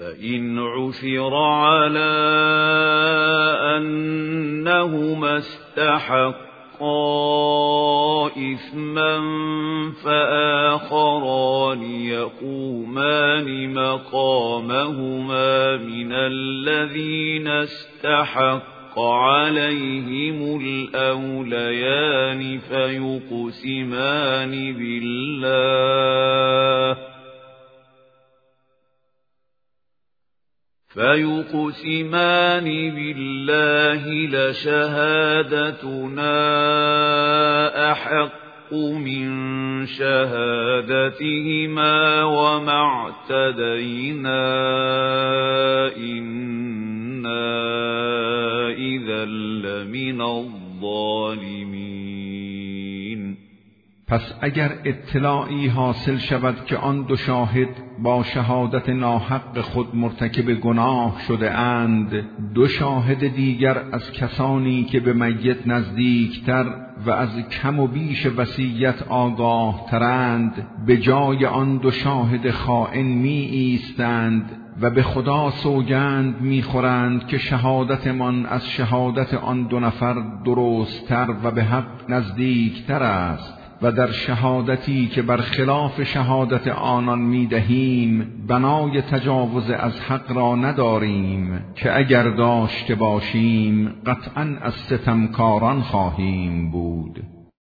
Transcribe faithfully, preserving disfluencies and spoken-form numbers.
فإن عثر على أنهما استحقا إثما فآخران يقومان مقامهما من الذين استحق عليهم الأوليان فيقسمان بالله فيقسمان بالله لشهادتنا أحق من شهادتهما وما اعتدينا إنا إذا لمن الظالمين. پس اگر اطلاعی حاصل شود که آن دو شاهد با شهادت ناحق خود مرتکب گناه شده اند، دو شاهد دیگر از کسانی که به میت نزدیکتر و از کم و بیش وصیت آگاه ترند، به جای آن دو شاهد خائن می ایستند و به خدا سوگند می خورند که شهادتمان از شهادت آن دو نفر درستتر و به حق نزدیکتر است و در شهادتی که بر خلاف شهادت آنان می دهیم بنای تجاوز از حق را نداریم که اگر داشته باشیم قطعاً از ستمکاران خواهیم بود.